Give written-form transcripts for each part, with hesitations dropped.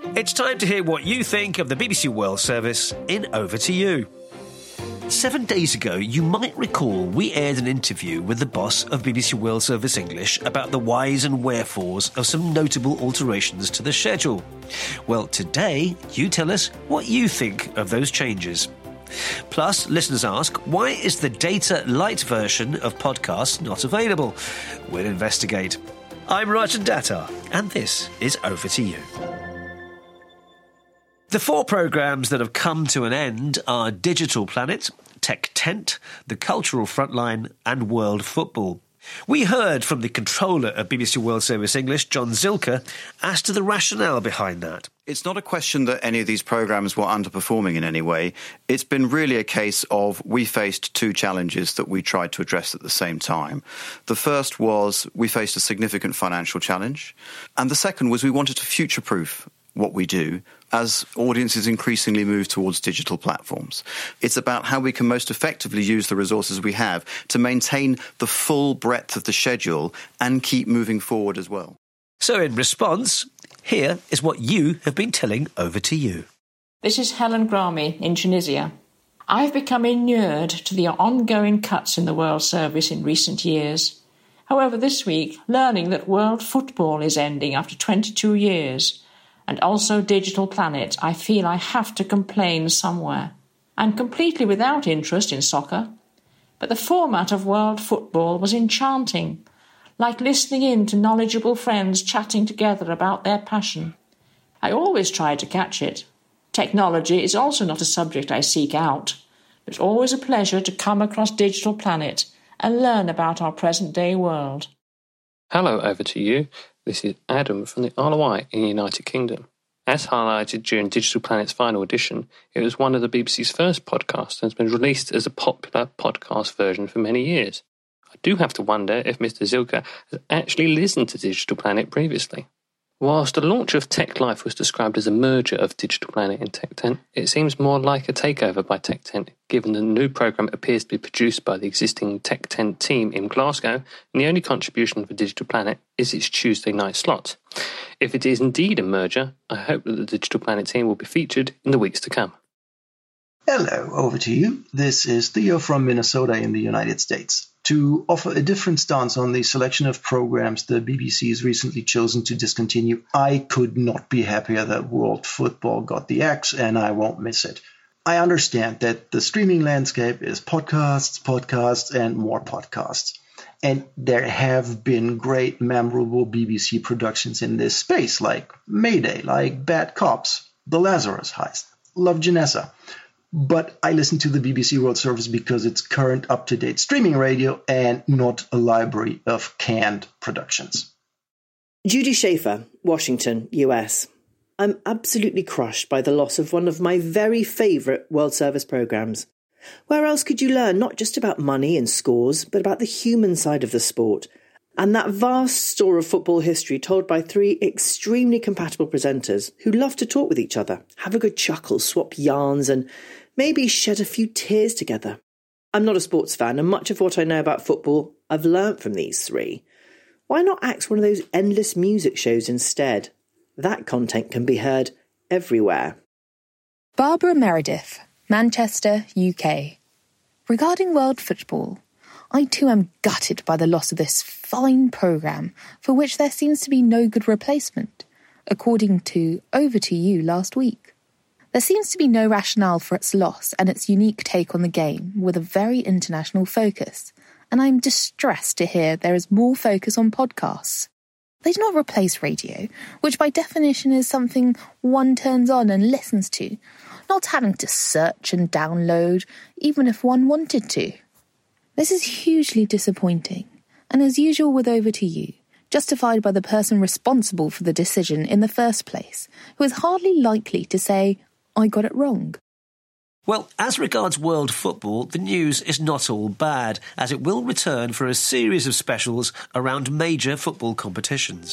It's time to hear what you think of the BBC World Service in Over to You. 7 days ago, you might recall we aired an interview with the boss of BBC World Service English about the whys and wherefores of some notable alterations to the schedule. Well, today, you tell us what you think of those changes. Plus, listeners ask, why is the data light version of podcasts not available? We'll investigate. I'm Rajan Datta, and this is Over to You. The 4 programmes that have come to an end are Digital Planet, Tech Tent, The Cultural Frontline and World Football. We heard from the controller of BBC World Service English, John Zilker, as to the rationale behind that. It's not a question that any of these programmes were underperforming in any way. It's been really a case of we faced 2 challenges that we tried to address at the same time. The first was we faced a significant financial challenge. And the second was we wanted to future-proof what we do as audiences increasingly move towards digital platforms. It's about how we can most effectively use the resources we have to maintain the full breadth of the schedule and keep moving forward as well. So in response, here is what you have been telling Over to You. This is Helen Grami in Tunisia. I've become inured to the ongoing cuts in the World Service in recent years. However, this week, learning that World Football is ending after 22 years, and also Digital Planet, I feel I have to complain somewhere. I'm completely without interest in soccer, but the format of World Football was enchanting, like listening in to knowledgeable friends chatting together about their passion. I always try to catch it. Technology is also not a subject I seek out, but it's always a pleasure to come across Digital Planet and learn about our present-day world. Hello, Over to You. This is Adam from the Isle of Wight in the United Kingdom. As highlighted during Digital Planet's final edition, it was one of the BBC's first podcasts and has been released as a popular podcast version for many years. I do have to wonder if Mr. Zilker has actually listened to Digital Planet previously. Whilst the launch of Tech Life was described as a merger of Digital Planet and Tech Tent, it seems more like a takeover by Tech Tent, given the new programme appears to be produced by the existing Tech Tent team in Glasgow, and the only contribution for Digital Planet is its Tuesday night slot. If it is indeed a merger, I hope that the Digital Planet team will be featured in the weeks to come. Hello, Over to You. This is Theo from Minnesota in the United States. To offer a different stance on the selection of programs the BBC has recently chosen to discontinue, I could not be happier that World Football got the axe, and I won't miss it. I understand that the streaming landscape is podcasts, and more podcasts. And there have been great, memorable BBC productions in this space, like Mayday, like Bad Cops, The Lazarus Heist, Love Janessa. But I listen to the BBC World Service because it's current, up-to-date streaming radio and not a library of canned productions. Judy Schaefer, Washington, US. I'm absolutely crushed by the loss of one of my very favourite World Service programmes. Where else could you learn not just about money and scores, but about the human side of the sport, and that vast store of football history told by 3 extremely compatible presenters who love to talk with each other, have a good chuckle, swap yarns, and maybe shed a few tears together. I'm not a sports fan, and much of what I know about football I've learnt from these 3. Why not axe one of those endless music shows instead? That content can be heard everywhere. Barbara Meredith, Manchester, UK. Regarding World Football, I too am gutted by the loss of this fine programme for which there seems to be no good replacement, according to Over to You last week. There seems to be no rationale for its loss and its unique take on the game with a very international focus, and I am distressed to hear there is more focus on podcasts. They do not replace radio, which by definition is something one turns on and listens to, not having to search and download, even if one wanted to. This is hugely disappointing, and as usual with Over to You, justified by the person responsible for the decision in the first place, who is hardly likely to say, I got it wrong. Well, as regards World Football, the news is not all bad, as it will return for a series of specials around major football competitions.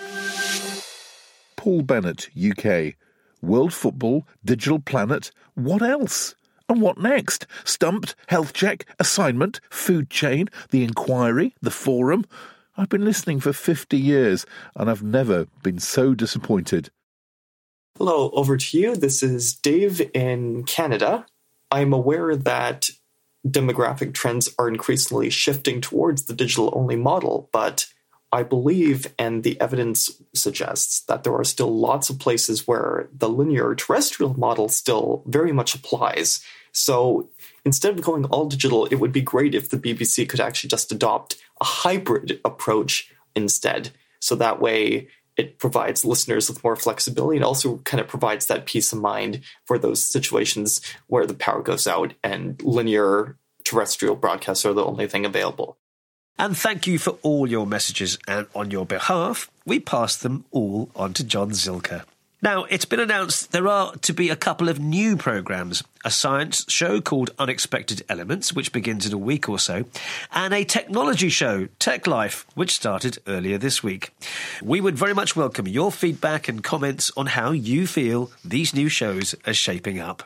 Paul Bennett, UK. World Football, Digital Planet, what else? And what next? Stumped, Health Check, Assignment, Food Chain, The Inquiry, The Forum. I've been listening for 50 years and I've never been so disappointed. Hello, over to you. This is Dave in Canada. I'm aware that demographic trends are increasingly shifting towards the digital-only model, but I believe, and the evidence suggests, that there are still lots of places where the linear terrestrial model still very much applies. So instead of going all digital, it would be great if the BBC could actually just adopt a hybrid approach instead. So that way it provides listeners with more flexibility and also kind of provides that peace of mind for those situations where the power goes out and linear terrestrial broadcasts are the only thing available. And thank you for all your messages, and on your behalf, we pass them all on to John Zilker. Now, it's been announced there are to be a couple of new programmes, a science show called Unexpected Elements, which begins in a week or so, and a technology show, Tech Life, which started earlier this week. We would very much welcome your feedback and comments on how you feel these new shows are shaping up.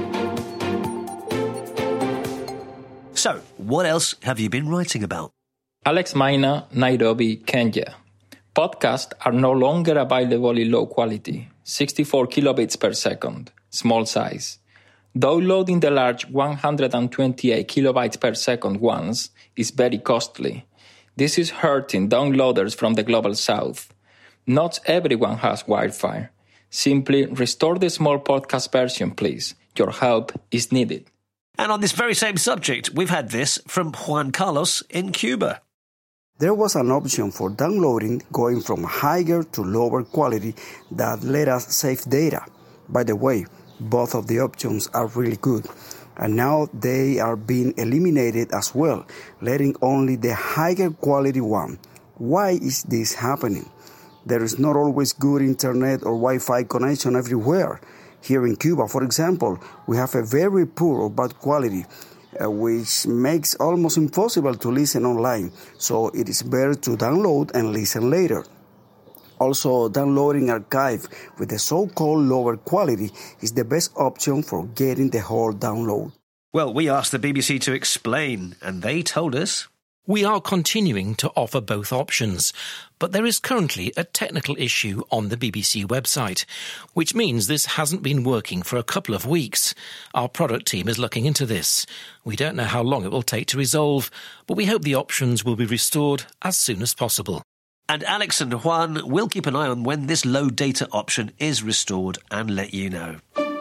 So, what else have you been writing about? Alex Maina, Nairobi, Kenya. Podcasts are no longer available in low quality, 64 kilobits per second, small size. Downloading the large 128 kilobytes per second ones is very costly. This is hurting downloaders from the global south. Not everyone has Wi-Fi. Simply restore the small podcast version, please. Your help is needed. And on this very same subject, we've had this from Juan Carlos in Cuba. There was an option for downloading going from higher to lower quality that let us save data. By the way, both of the options are really good. And now they are being eliminated as well, letting only the higher quality one. Why is this happening? There is not always good internet or Wi-Fi connection everywhere. Here in Cuba, for example, we have a very poor or bad quality, which makes almost impossible to listen online, so it is better to download and listen later. Also, downloading archive with the so-called lower quality is the best option for getting the whole download. Well, we asked the BBC to explain, and they told us... We are continuing to offer both options, but there is currently a technical issue on the BBC website, which means this hasn't been working for a couple of weeks. Our product team is looking into this. We don't know how long it will take to resolve, but we hope the options will be restored as soon as possible. And Alex and Juan will keep an eye on when this low data option is restored and let you know.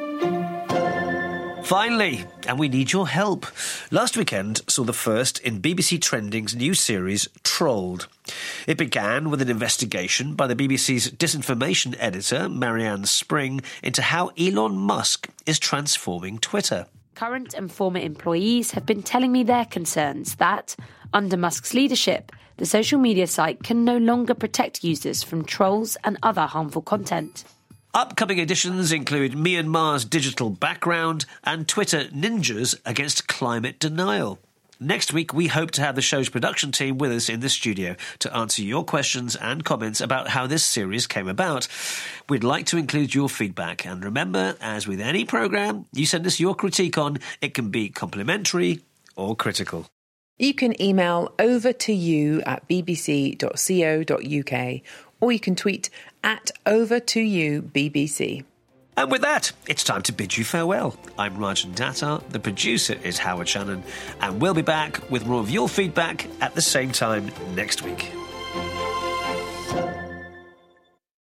Finally, and we need your help. Last weekend saw the first in BBC Trending's new series, Trolled. It began with an investigation by the BBC's disinformation editor, Marianne Spring, into how Elon Musk is transforming Twitter. Current and former employees have been telling me their concerns that, under Musk's leadership, the social media site can no longer protect users from trolls and other harmful content. Upcoming editions include Myanmar's digital background and Twitter ninjas against climate denial. Next week, we hope to have the show's production team with us in the studio to answer your questions and comments about how this series came about. We'd like to include your feedback. And remember, as with any programme, you send us your critique on, it can be complimentary or critical. You can email overtoyou@bbc.co.uk or you can tweet @overtoyoubbc. And with that, it's time to bid you farewell. I'm Rajan Datar, the producer is Howard Shannon, and we'll be back with more of your feedback at the same time next week.